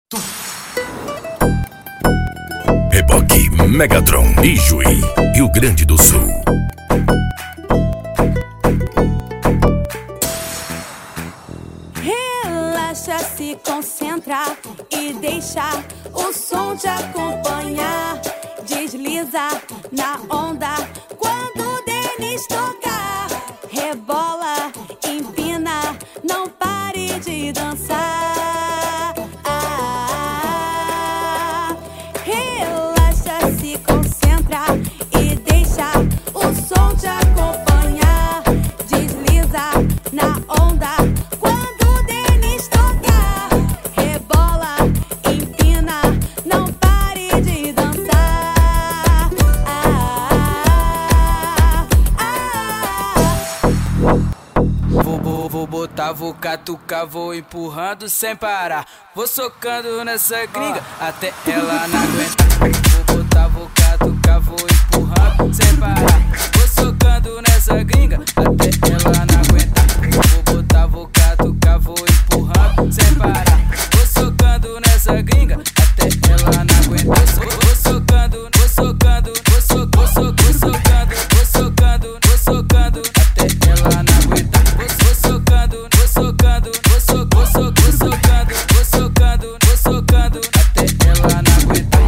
Reboque, Megatron e Juí, Rio Grande do Sul. Relaxa, se concentra e deixa o som te acompanhar. Desliza na onda quando o Denis tocar. Rebola, empina, não pare de dançar. Relaxa, se concentra e deixa o som te acompanhar. Desliza na onda quando o Denis tocar. Rebola, empina, não pare de dançar. Vou botar, vou catucar, vou empurrando sem parar. Vou socando nessa gringa até ela não aguentar. Vou botar, vou catucar, vou empurrando sem parar. Vou socando nessa gringa até ela não aguentar. Vou botar, vou catucar, vou empurrando sem parar. Vou socando nessa gringa até ela não aguentar. Vou socando, vou socando, vou socando, vou socando, vou socando, vou socando até ela não aguentar. Vou socando, vou socando, vou socando, vou socando, vou socando, vou socando até ela não aguentar.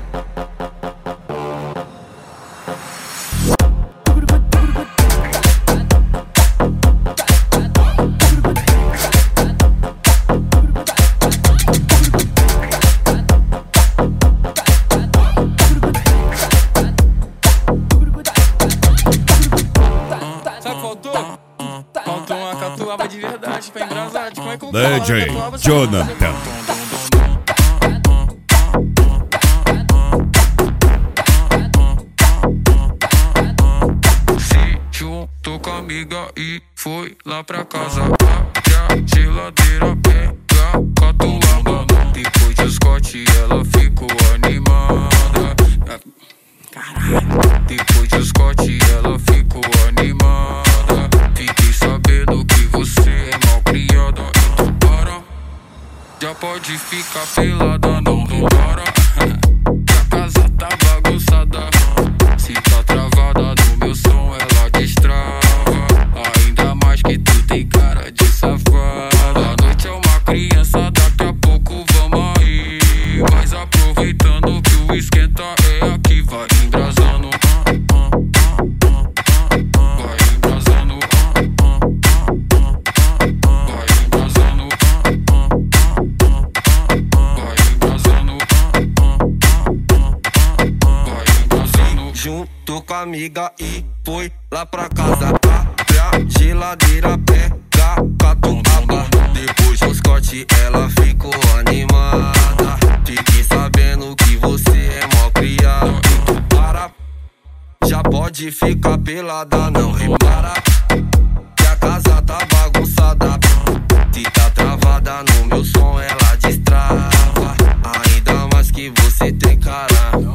Sabe o que faltou? Faltou uma catuaba de verdade pra embrasar. Como é que eu DJ Jonathan. Se juntou com a amiga e foi lá pra casa. Abre a geladeira, pega a catuaba. Depois de Scott ela ficou animada. Depois de Scott ela ficou animada. Fiquei sabendo que você é mal criada. Então para, já pode ficar pelada, não para. Que a casa tá bagunçada. Se tá travada no meu som ela destrava. Ainda mais que tu tem cara de safada. A noite é uma criança, daqui a pouco vamos aí. Mas aproveitando que o esquenta é aqui, vai embrasando. Vai embrasando. Vai embrasando. Vai embrasando. Vai embrasando. Juntou com a amiga e foi lá pra casa. Abre a geladeira, pega a catuaba. Depois do Scott ela ficou animada. Fiquei sabendo que você é mó criado. Então para, já pode ficar pelada, não repara. Que a casa tá bagunçada. Se tá travada no meu som ela destrava. Ainda mais que você tem cara.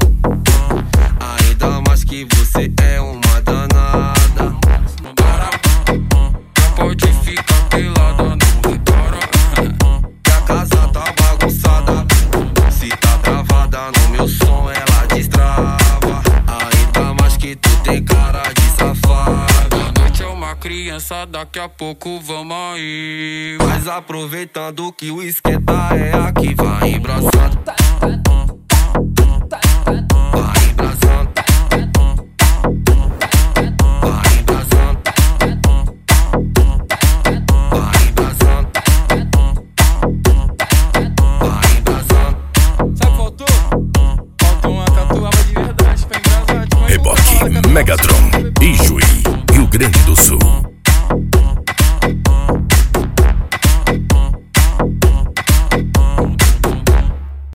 Ainda mais que você é uma danada. Para, já pode ficar pelada, não repara. Que a casa tá bagunçada. Se tá travada no meu som ela destrava. Ainda mais que tu tem cara de safada. A noite é uma criança, daqui a pouco vamos aí. Mas aproveitando que o esquenta é aqui, vai